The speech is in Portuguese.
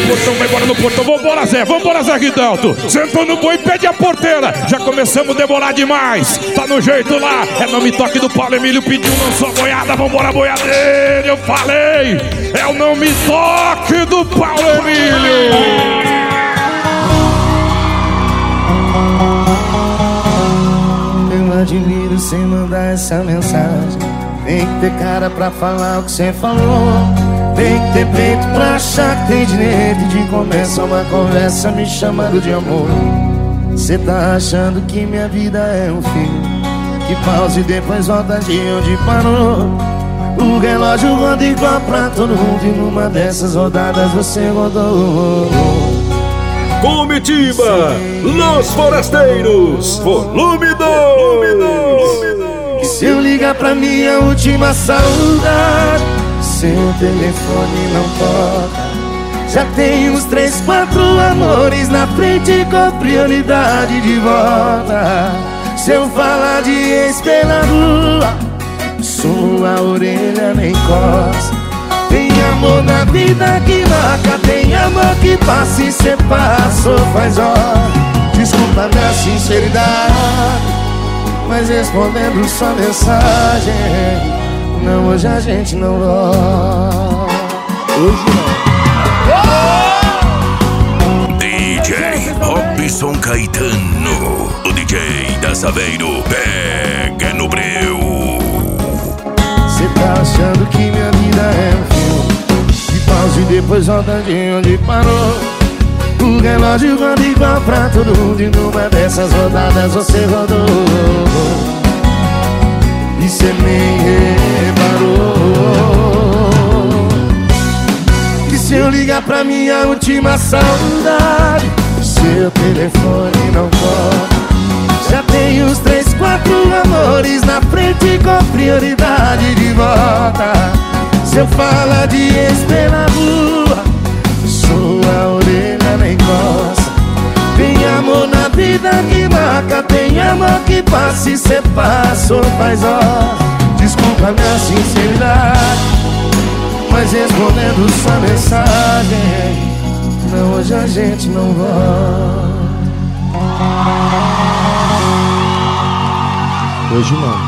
portão, vai embora no portão. Vambora, Zé Guidelto. Sentou no boi e pede a porteira. Já começamos a demorar demais. Tá no jeito lá. É Não Me Toque do Paulo Emílio. Pediu, lançou a boiada. Vambora, boiadeira. Eu falei. É o Não Me Toque do Paulo Emílio. Eu admiro sem mandar essa mensagem. Tem que ter cara pra falar o que cê falou. Tem que ter peito pra achar que tem direito de começar uma conversa me chamando de amor. Cê tá achando que minha vida é um filme que pausa e depois volta de onde parou. O relógio roda igual pra todo mundo e numa dessas rodadas você rodou. Comitiva Los Forasteiros, volume 2. Se eu ligar pra minha última saudade, seu telefone não toca. Já tem uns 3, 4 amores na frente com prioridade de volta. Se eu falar de ex pela rua, sua orelha nem coça. Tem amor na vida que marca, tem amor que passa e cê passou faz hora. Desculpa minha sinceridade, mas respondendo sua mensagem, não, hoje a gente não volta. Hoje não. DJ Robson Caetano, o DJ da Saveiro, pega no breu. Cê tá achando que minha vida é um filme que pausa e depois volta de onde parou. O relógio roda igual pra todo mundo e numa dessas rodadas você rodou. E cê nem reparou que se eu ligar pra minha última saudade, seu telefone não toca. Já tem uns 3, 4 amores na frente com prioridade de volta. Se eu falar de ex pela rua, sua orelha nem coça. Tem amor na vida que marca, tem amor que passa e cê passou faz hora. Desculpa minha sinceridade, mas respondendo sua mensagem, não, hoje a gente não volta. Hoje não.